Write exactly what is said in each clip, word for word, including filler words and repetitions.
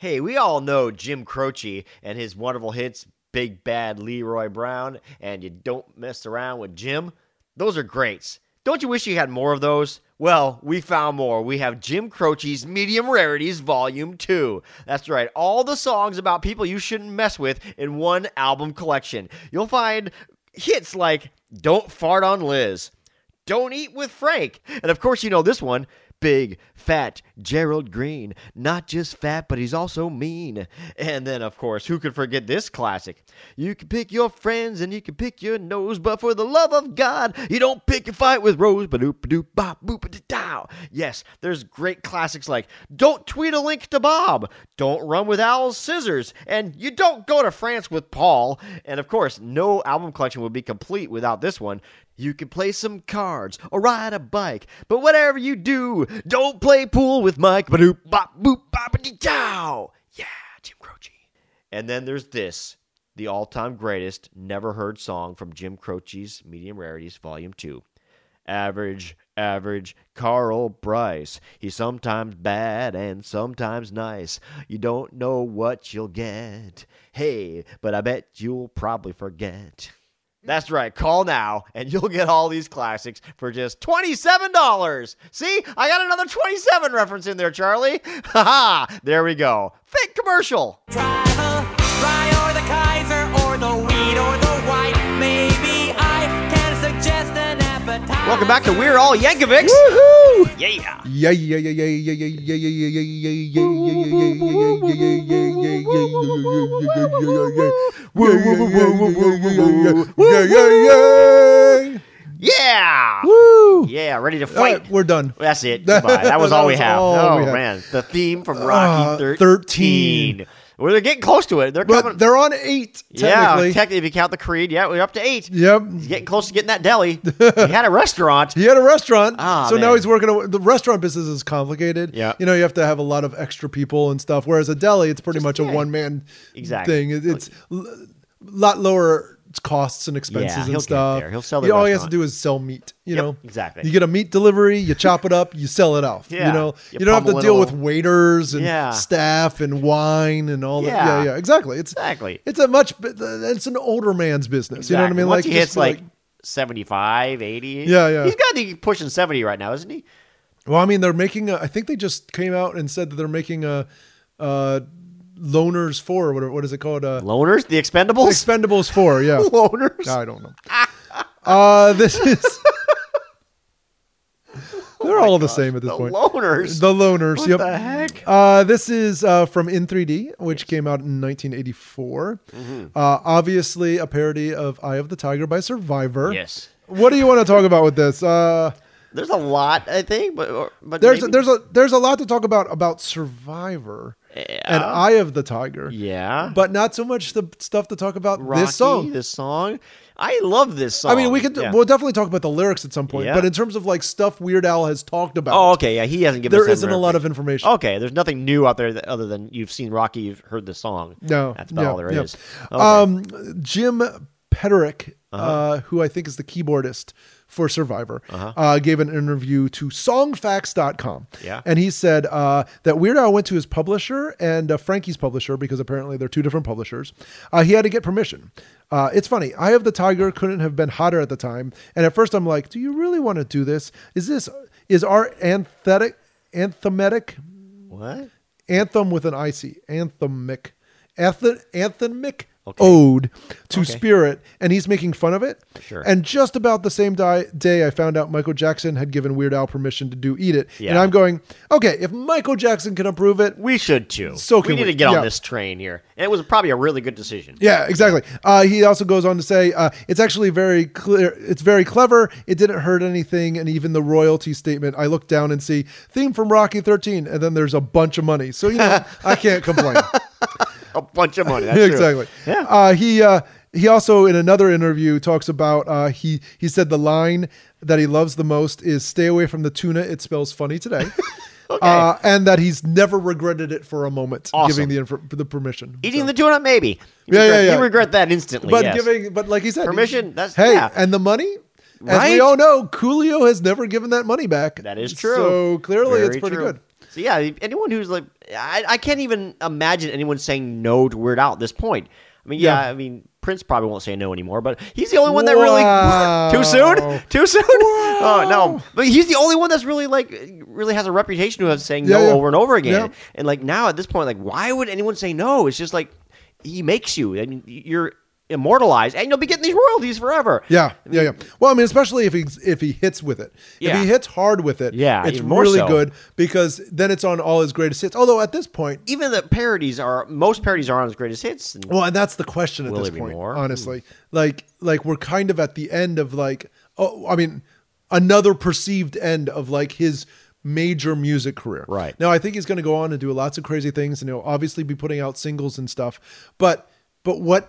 Hey, we all know Jim Croce and his wonderful hits, Big Bad Leroy Brown, and You Don't Mess Around with Jim. Those are greats. Don't you wish you had more of those? Well, we found more. We have Jim Croce's Medium Rarities Volume two. That's right, all the songs about people you shouldn't mess with in one album collection. You'll find hits like Don't Fart on Liz, Don't Eat with Frank, and of course you know this one, Big, Fat Gerald Green. Not just fat, but he's also mean. And then, of course, who could forget this classic? You can pick your friends and you can pick your nose, but for the love of God, you don't pick a fight with Rose. Ba-doop-a-doop-bop-boop-a-dow. Yes, there's great classics like Don't Tweet a Link to Bob, Don't Run with Al's Scissors, and You Don't Go to France with Paul. And, of course, no album collection would be complete without this one. You can play some cards or ride a bike, but whatever you do, don't play pool with Mike. Ba-doop, bop, boop, bop-a-dee-chow. Yeah, Jim Croce. And then there's this, the all-time greatest never-heard song from Jim Croce's Medium Rarities Volume two. Average, average Carl Bryce. He's sometimes bad and sometimes nice. You don't know what you'll get. Hey, but I bet you'll probably forget. That's right. Call now, and you'll get all these classics for just twenty-seven dollars. See? I got another twenty-seven reference in there, Charlie. Ha-ha! There we go. Fake commercial. Try the rye or the Kaiser or the wheat or the white. Maybe I can suggest an appetizer. Welcome back to We're All Yankovics. Woohoo! Yeah. Yeah, yeah, yeah, yeah, yeah, yeah, yeah, yeah, yeah, yeah, yeah, yeah, Yeah. Woo! Yeah, ready to All fight. right, we're done. That's it. Goodbye. That was all we That was have. all Oh, we had. man. The theme from Rocky Uh, thirteen. thirteen. Well, they're getting close to it. They're coming. But they're on eight, Yeah, technically. technically, if you count the Creed, yeah, we're up to eight. Yep. He's getting close to getting that deli. He had a restaurant. He had a restaurant, Ah, so now man. he's working. A, the restaurant business is complicated. Yeah. you know, you have to have a lot of extra people and stuff. Whereas a deli, it's pretty Just- much yeah. a one man Exactly. thing. It- It's a lot lower costs and expenses Yeah, he'll and get stuff. there. He'll sell the You- All he has to restaurant. do is sell meat. You Yep, know, exactly. You get a meat delivery, you chop it up, you sell it off. Yeah. You know, You you, don't have to pummel it deal a with little. waiters and Yeah. staff and wine and all that. Yeah. Yeah, yeah, exactly. It's Exactly. It's a much. It's an older man's business. You know what I Exactly. mean? Once like he hits just like seventy-five, eighty. Yeah, yeah. He's got to be pushing seventy right now, isn't he? Well, I mean, they're making. A, I think they just came out and said that they're making a, uh, Loners four. Or whatever. What is it called? Uh, Loners? The Expendables? Expendables four. Yeah. Loners? I don't know. Uh, this is. They're all the same at this the point. Loners? The Loners. What yep. the heck? Uh, this is uh, from In three D, which came out in nineteen eighty-four. Mm-hmm. Uh, obviously, a parody of Eye of the Tiger by Survivor. Yes. What do you want to talk about with this? Uh, There's a lot, I think, but or, but there's maybe, there's a there's a lot to talk about about Survivor and Eye of the Tiger. yeah, But not so much the stuff to talk about Rocky, this song. This song, I love this song. I mean, we could Yeah. we'll definitely talk about the lyrics at some point. Yeah. But in terms of like stuff Weird Al has talked about, Oh, okay, yeah, he hasn't given. there us isn't a lot of information. Okay, there's nothing new out there that, other than you've seen Rocky, you've heard the song. No, that's about yeah, all there is. yeah. Okay. Um, Jim Pederick, uh Uh-huh. who I think is the keyboardist for Survivor, Uh-huh. uh, gave an interview to songfacts dot com. Yeah. And he said uh, that Weird Al went to his publisher and uh, Frankie's publisher, because apparently they're two different publishers. Uh, he had to get permission. Uh, it's funny. Eye of the Tiger couldn't have been hotter at the time. And at first I'm like, do you really want to do this? Is this, is our anthetic, anthematic, what? anthem with an I C, anthemic, Anthem, anthemic Okay. ode to Okay. Spirit, and he's making fun of it. Sure. And just about the same di- day, I found out Michael Jackson had given Weird Al permission to do Eat It. Yeah. And I'm going, okay, if Michael Jackson can approve it, We should too. So we can need we. to get Yeah. on this train here, and it was probably a really good decision. yeah, exactly. Uh, he also goes on to say, uh, it's actually very clear. It's very clever. It didn't hurt anything. And even the royalty statement, I look down and see theme from Rocky thirteen, and then there's a bunch of money. So, you know, I can't complain. A bunch of money. That's true. exactly. Yeah. Uh, he uh, he also in another interview talks about uh, he he said the line that he loves the most is "Stay away from the tuna. It smells funny today," Okay. uh, and that he's never regretted it for a moment, Awesome. giving the inf- the permission. Eating So- the tuna, maybe. You Yeah, regret, yeah, yeah. You regret that instantly. but yes. giving but like he said, Permission, that's- hey, yeah. and the money. As Right? we all know, Coolio has never given that money back. That is true. So clearly, Very it's pretty true. good. So yeah, anyone who's like, I, I can't even imagine anyone saying no to Weird Al at this point. I mean, yeah, Yeah. I mean, Prince probably won't say no anymore, but he's the only one that really Wow. too soon, too soon. Oh no, but he's the only one that's really like really has a reputation of saying Yeah, no yeah. over and over again. Yeah. And like now at this point, like why would anyone say no? It's just like he makes you, and you're immortalized, and you'll be getting these royalties forever. Yeah, yeah, yeah. Well, I mean, especially if he if he hits with it. Yeah. If he hits hard with it, Yeah, it's even more really so. good because then it's on all his greatest hits. Although at this point, Even the parodies are most parodies are on his greatest hits. And, well, and that's the question at Will this there be point. more? Honestly, like like we're kind of at the end of like, oh, I mean, another perceived end of like his major music career. Right. Now, I think he's going to go on and do lots of crazy things, and he'll obviously be putting out singles and stuff. But but what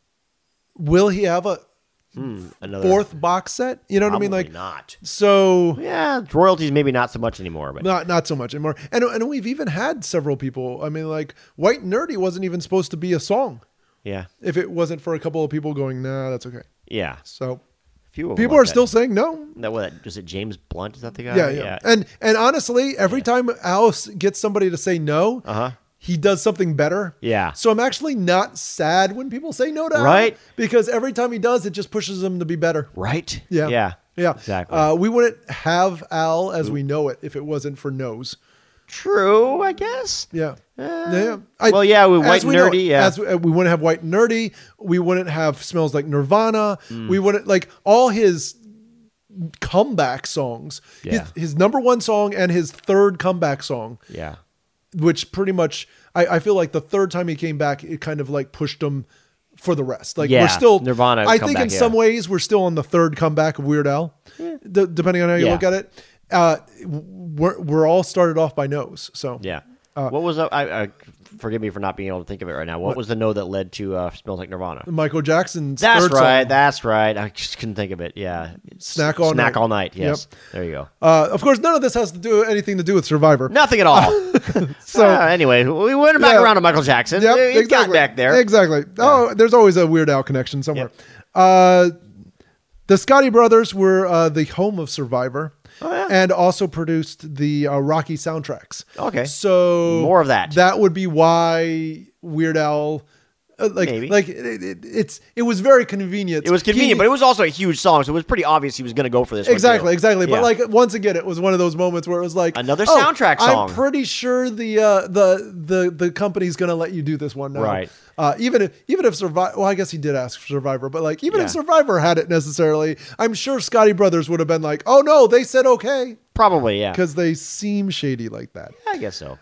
will he have a Hmm, another fourth box set? You know what I mean? Probably Like not. so. Yeah, royalties maybe not so much anymore, but Not not so much anymore. And and we've even had several people. I mean, like White and Nerdy wasn't even supposed to be a song yeah, if it wasn't for a couple of people going, nah, that's okay. yeah. So Few of them people like are that. still saying no. That what is it? James Blunt is that the guy? Yeah, yeah. And and honestly, every time Alice gets somebody to say no, Uh huh. he does something better. Yeah. So I'm actually not sad when people say no to Al, Right. because every time he does, it just pushes him to be better. Right. Yeah. Yeah. Yeah. Exactly. Uh, we wouldn't have Al as we know it if it wasn't for no's. True. I guess. Yeah. Uh, yeah. I- well, yeah, with as White and we know Nerdy, it, yeah. As we, uh, we wouldn't have White and Nerdy. We wouldn't have Smells Like Nirvana. Mm. We wouldn't like all his comeback songs. Yeah. His, his number one song and his third comeback song, Yeah. which pretty much I, I feel like the third time he came back, it kind of like pushed him for the rest. Like Yeah, we're still Nirvana I think comeback, in yeah. some ways we're still on the third comeback of Weird Al, d- depending on how you Yeah. look at it. Uh, we're we're all started off by no's. So Yeah. Uh, what was that? I, I forgive me for not being able to think of it right now. What, was the no that led to uh, "Smells Like Nirvana"? Michael Jackson's That's third right. song. That's right. I just couldn't think of it. Yeah. Snack all Snack night. all night. Yes. There you go. Uh, of course, none of this has to do anything to do with Survivor. Nothing at all. So- Uh, anyway, we went back Yeah. around to Michael Jackson. Yep, It got exactly. back there. Exactly. Oh, there's always a Weird Al connection somewhere. Uh, the Scotti brothers were uh, the home of Survivor, Oh, yeah. and also produced the uh, Rocky soundtracks. Okay. So More of that. That would be why Weird Al. Uh, like, Maybe. like it, it, it's it was very convenient. It was convenient, He- but it was also a huge song, so it was pretty obvious he was going to go for this. one, Exactly, too. exactly. Yeah. But like once again, it was one of those moments where it was like Another "Oh, soundtrack song." I'm pretty sure the uh, the the the company's gonna let you do this one now. Right. Uh, even if even if Survivor, well, I guess he did ask for Survivor, but like even Yeah. if Survivor had it necessarily, I'm sure Scotty Brothers would have been like, oh no, they said okay, probably, yeah. because they seem shady like that. I guess so.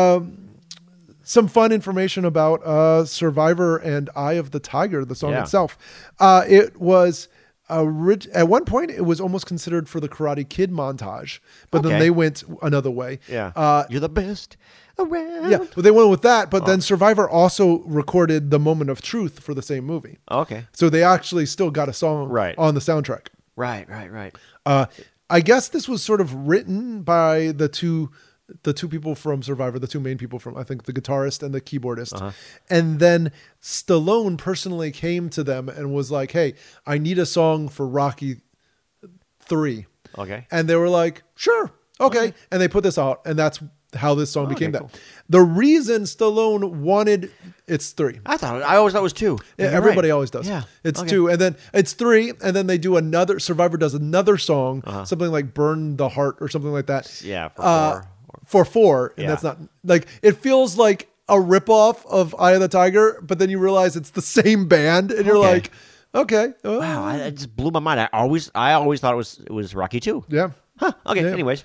Some fun information about uh, Survivor and Eye of the Tiger, the song Yeah. itself. Uh, it was orig- at one point it was almost considered for the Karate Kid montage, but then Okay. they went another way. Yeah. Uh, You're the best around. yeah, but they went with that. But Oh. then Survivor also recorded the Moment of Truth for the same movie, Okay. so they actually still got a song Right. on the soundtrack. Right, right, right. Uh, I guess this was sort of written by the two, the two people from Survivor, the two main people from, I think, the guitarist and the keyboardist. Uh-huh. And then Stallone personally came to them and was like, "Hey, I need a song for Rocky three." Okay. And they were like, "Sure, okay." And they put this out, and that's how this song Oh, became okay, that. cool. The reason Stallone wanted it's three. I thought I always thought it was two. Yeah, You're everybody right. always does. Yeah. It's Okay. two, and then it's three, and then they do another. Survivor does another song, Uh-huh. something like "Burn the Heart" or something like that. Yeah, for uh, four. For four, and Yeah. that's not like it feels like a ripoff of Eye of the Tiger, but then you realize it's the same band, and you're Okay. like, okay, uh, Wow, I, it just blew my mind. I always, I always thought it was it was Rocky two. yeah. Huh. Okay. Yeah. Anyways.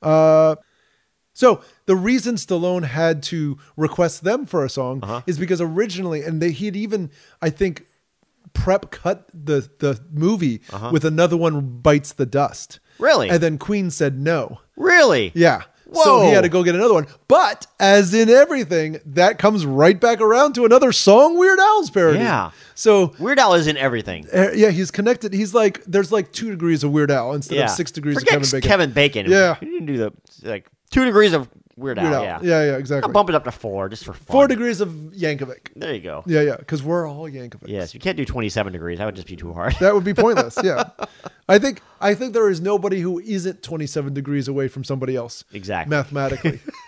So the reason Stallone had to request them for a song Uh-huh. is because originally, and they he'd even, I think, prep cut the the movie with another one, Bites the Dust. Uh-huh. Really? And then Queen said no. Really? Yeah. So he Whoa. had to go get another one. But as in everything, that comes right back around to another song Weird Al's parody. Yeah. So Weird Al is in everything. uh, yeah, he's connected. He's like, there's like two degrees of Weird Al instead Yeah. of six degrees Forget of Kevin Bacon. Kevin Bacon. Yeah. You didn't do the like two degrees of Weird Al. Weird Al. Yeah. Yeah, yeah, I'll exactly. bump it up to four just for fun. Four degrees of Yankovic. There you go. Yeah, yeah, because we're all Yankovics. Yes, you can't do twenty-seven degrees. That would just be too hard. That would be pointless. Yeah, I think I think there is nobody who isn't twenty-seven degrees away from somebody else. Exactly. Mathematically.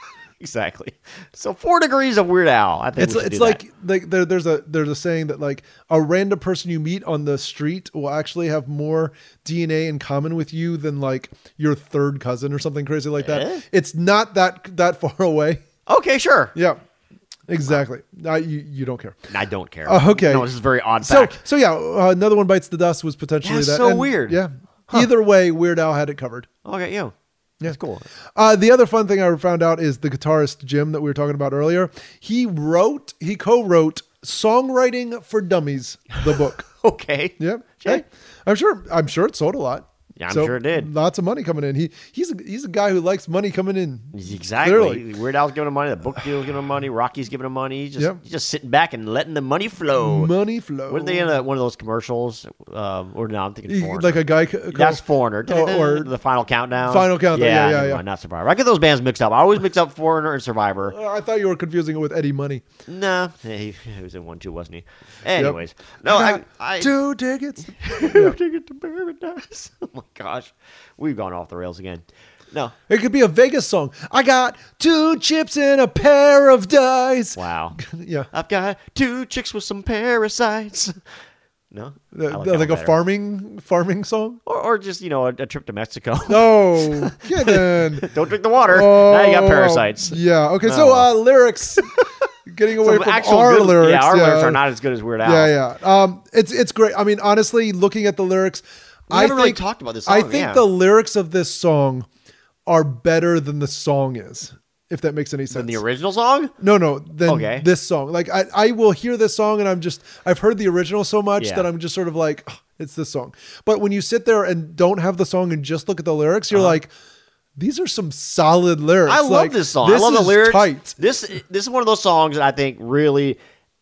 Exactly. So four degrees of Weird Al. I think It's we should it's do like that. like there, there's a there's a saying that like a random person you meet on the street will actually have more D N A in common with you than like your third cousin or something crazy like that. Eh? It's not that that far away. Okay, sure. Yeah, exactly. Uh, you you don't care. I don't care. Uh, okay. No, this is a very odd So fact. so yeah, uh, Another One Bites the Dust was potentially That's that. so and, weird. Yeah. Either way, Weird Al had it covered. Okay, yeah. That's cool. Uh, the other fun thing I found out is the guitarist Jim that we were talking about earlier. He wrote, he co-wrote Songwriting for Dummies, the book. Okay. Yeah. Okay. Hey, I'm sure. I'm sure it sold a lot. Yeah, I'm sure it did. Lots of money coming in. He he's a, he's a guy who likes money coming in. Exactly. Clearly. Weird Al's giving him money. The book deal's giving him money. Rocky's giving him money. He's just, Yep. he's just sitting back and letting the money flow. Money flow. Were they in a, one of those commercials? Um, or no, I'm thinking He- Foreigner. like a guy. c- That's called- Foreigner. Oh, or the Final Countdown. Final Countdown, yeah, yeah, never yeah. mind, not Survivor. I get those bands mixed up. I always mix up Foreigner and Survivor. Uh, I thought you were confusing it with Eddie Money. Nah, he, he was in one too, wasn't he? Anyways, no, I I, got I two tickets. Ticket to Paradise. Oh my gosh, we've gone off the rails again. No, It could be a Vegas song. I got two chips and a pair of dice. wow. Yeah. I've got two chicks with some parasites. No, The- I like the- that like one a better. farming farming song. or, or just you know a, a trip to Mexico. No, kidding. Don't drink the water. Now you got Oh, parasites. Yeah. Okay. So Oh. uh, lyrics. Getting away Some from actual our good, lyrics. Yeah, our lyrics are not as good as Weird Al. Yeah, yeah. Um, it's it's great. I mean, honestly, looking at the lyrics, We I haven't think really talked about this I song, think yeah. the lyrics of this song are better than the song is. If that makes any sense. Than the original song. No, no. Then Okay. this song, like I, I will hear this song and I'm just, I've heard the original so much Yeah. that I'm just sort of like, "Oh, it's this song. But when you sit there and don't have the song and just look at the lyrics, you're Uh-huh. like, these are some solid lyrics. I love Like, this song. This I love is the lyrics. tight. This this is one of those songs that I think really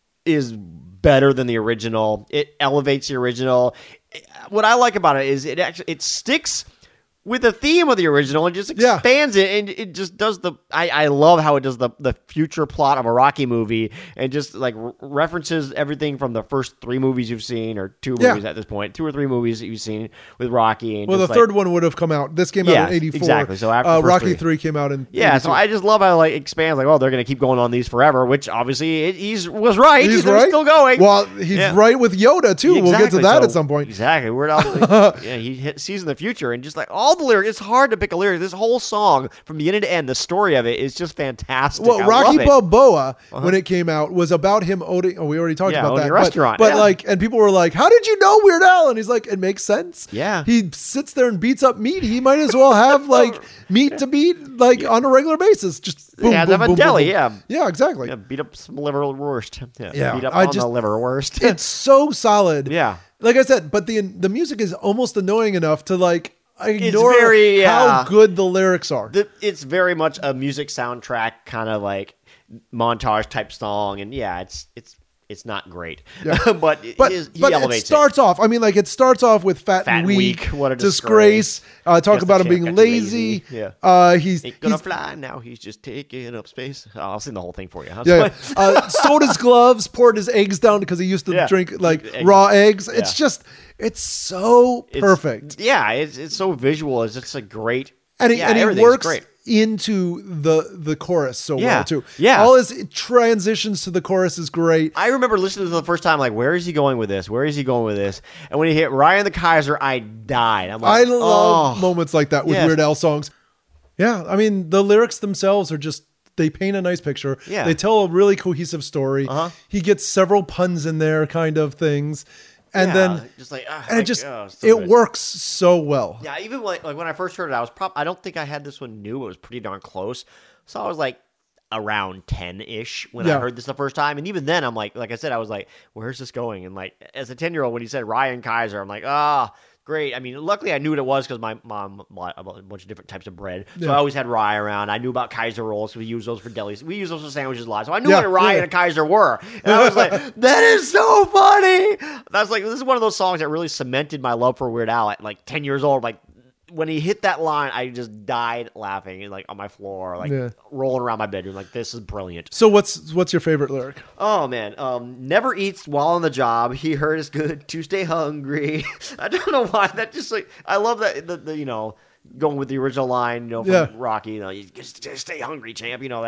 is better than the original. It elevates the original. What I like about it is it actually it sticks with the theme of the original and just Yeah. expands it, and it just does the. I, I love how it does the the future plot of a Rocky movie and just like re- references everything from the first three movies you've seen or two Yeah. movies at this point, two or three movies that you've seen with Rocky. And Well, the just, like, third one would have come out. This came Yeah, out in eighty-four. exactly. So after the uh, first Rocky three. three came out in Yeah, so eighty-two. I just love how it, like expands. Like, oh, they're gonna keep going on these forever, which obviously it, he's was right. He's They're right. still going. Well, he's Yeah. right with Yoda too. We'll get to Exactly. that So- at some point. Exactly. Weird Al, yeah, he hit, sees in the future, and just like all the lyrics, it's hard to pick a lyric. This whole song, from beginning to end, the story of it is just fantastic. Well, I Rocky love it. Balboa, when it came out, was about him owning. Oh, we already talked Yeah, about owning that. a restaurant, But, but yeah. like, and people were like, "How did you know Weird Al?" And he's like, "It makes sense." Yeah. He sits there and beats up meat. He might as well have like meat to beat like on a regular basis. Just boom, Yeah, boom, have a boom, deli, boom, boom. yeah. yeah, exactly. Yeah, beat up some liverwurst. Yeah, Yeah, beat up I on just- the liverwurst. It's so solid. Yeah. like I said, but the the music is almost annoying enough to like ignore very, yeah. how good the lyrics are. The, it's very much a music soundtrack kind of like montage type song, and yeah, it's it's it's not great, Yeah. but, it But, is- he but it elevates starts off. I mean, like it starts off with fat, Fat and and weak, weak, what a disgrace. disgrace. Uh, talk Just about a him chick being got too lazy. lazy. Yeah. Uh, he's, Ain't gonna he's fly now. He's just taking up space. Oh, I'll sing the whole thing for you. Huh? yeah. yeah. Uh, sold his gloves, poured his eggs down because he used to Yeah. drink like Eggs. raw eggs. It's Yeah. just, it's so It's- perfect, Yeah, it's it's so visual. It's just a great. and he, yeah, and he everything's works great. into the the chorus so Yeah. well too. Yeah. all his transitions to the chorus is great. I remember listening to it the first time, like, where is he going with this? Where is he going with this? And when he hit Ryan the Kaiser, I died. I'm I like, love oh. moments like that with Yes. Weird Al songs. Yeah, I mean the lyrics themselves are just they paint a nice picture. Yeah. They tell a really cohesive story. Uh-huh. He gets several puns in there, kind of things, and Yeah, then just like, ah, and like, it just oh, so it good. works so well. Yeah, even like, like when I first heard it, I was prob I don't think I had this one new. It was pretty darn close. So I was like around ten-ish when Yeah. I heard this the first time. And even then, I'm like, like I said, I was like, where's this going? And like, as a ten-year-old, when he said Ryan Kaiser, I'm like, ah, great. I mean, luckily I knew what it was because my mom bought a bunch of different types of bread. So Yeah. I always had rye around. I knew about Kaiser rolls, so we use those for delis. We use those for sandwiches a lot. So I knew Yeah, what a rye yeah. and a Kaiser were. And I was like, that is so funny. That's like, this is one of those songs that really cemented my love for Weird Al at like ten years old. Like, when he hit that line, I just died laughing, like on my floor, like Yeah. rolling around my bedroom. Like, this is brilliant. So what's what's your favorite lyric? Oh man, um, never eats while on the job. He heard it's good to stay hungry. I don't know why that just like I love that the, the you know going with the original line, you know, from Yeah. Rocky. You know, you just, just stay hungry, champ. You know that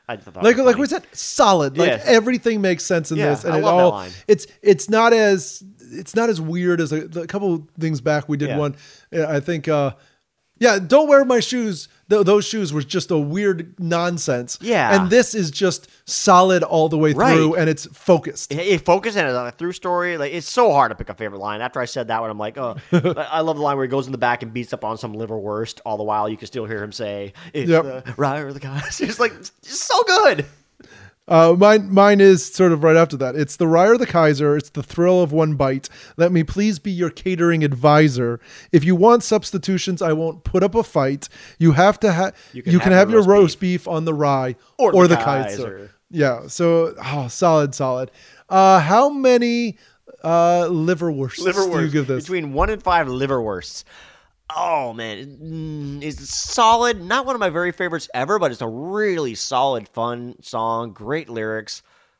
I thought it like was like funny. we said, solid. Like Yeah. everything makes sense in Yeah, this, and I it love that all line. it's it's not as it's not as weird as a, a couple things back. We did Yeah. one. uh, I think. uh Yeah, don't wear my shoes. Th- those shoes was just a weird nonsense. Yeah. and this is just solid all the way Right. through, and it's focused. It, it focuses on a through story. Like it's so hard to pick a favorite line. After I said that one, I'm like, oh, I I love the line where he goes in the back and beats up on some liverwurst. All the while, you can still hear him say, "It's Yep. the Ryer of the guys." It's like it's so good. Uh, mine, mine is sort of right after that. It's the Ryer the Kaiser. It's the thrill of one bite. Let me please be your catering advisor. If you want substitutions, I won't put up a fight. You have to have. You can, have, your roast beef. on the rye Or or, the the Kaiser. Kaiser. Yeah. So, oh, solid, solid. Uh, how many uh, liverwursts do you Liverwurst. give this? Between one and five liverwursts. Oh man, mm, it's solid. Not one of my very favorites ever, but it's a really solid, fun song. Great lyrics.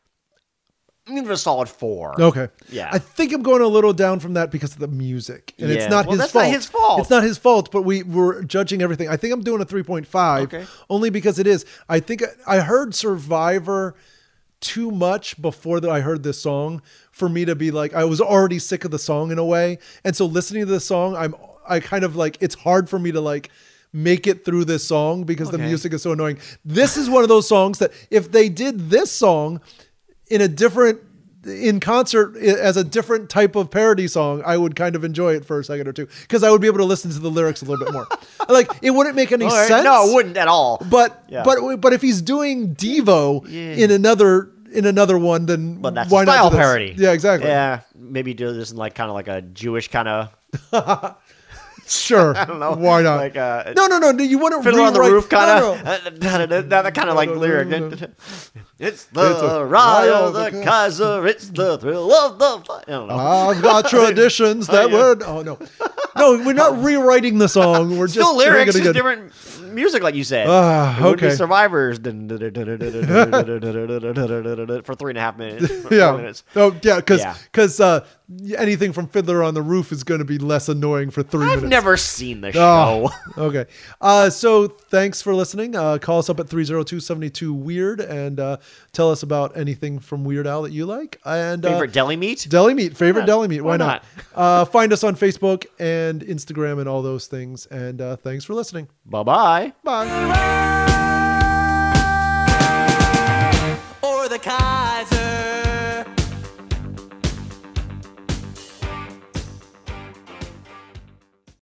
I'm gonna give it a solid four. Okay. Yeah. I think I'm going a little down from that because of the music. And Yeah. it's not Well, his that's fault. not his fault. It's not his fault, but we were judging everything. I think I'm doing a three point five Okay. only because it is. I think I heard Survivor too much before that I heard this song for me to be like, I was already sick of the song in a way. And so listening to this song, I'm, I kind of like, it's hard for me to like make it through this song because the Okay. music is so annoying. This is one of those songs that if they did this song in a different, in concert as a different type of parody song, I would kind of enjoy it for a second or two because I would be able to listen to the lyrics a little bit more. Like it wouldn't make any All right. sense. No, it wouldn't at all. But Yeah. but but if he's doing Devo Yeah. in another in another one, then But that's why a not style do this? parody. Yeah, exactly. Yeah, maybe do this in like kind of like a Jewish kind of Sure. I don't know. Why not? Like, uh, no, no, no. no, You want to Fiddler on the rewrite- Roof kind no, of no. that kind of like no, no, lyric. no, no. It's the It's a Rye Rye of the of the Kaiser. It's the thrill of the. I don't know. I've got traditions that yeah. would. Oh no, no. We're not rewriting the song. We're Still just lyrics, making just it good. different music, like you said. Ah, It would be okay. Survivors for three and a half minutes. for four Yeah. minutes. Oh yeah. Because Yeah. because uh, anything from Fiddler on the Roof is going to be less annoying for three I've minutes. never seen the Oh, show. okay. Uh, so thanks for listening. Uh, call us up at three oh two, seven two weird and uh, tell us about anything from Weird Al that you like. And uh, Favorite deli meat? deli meat, favorite Yeah, deli meat. Why, why not? uh, find us on Facebook and Instagram and all those things. And uh, thanks for listening. Bye bye. Bye. Ride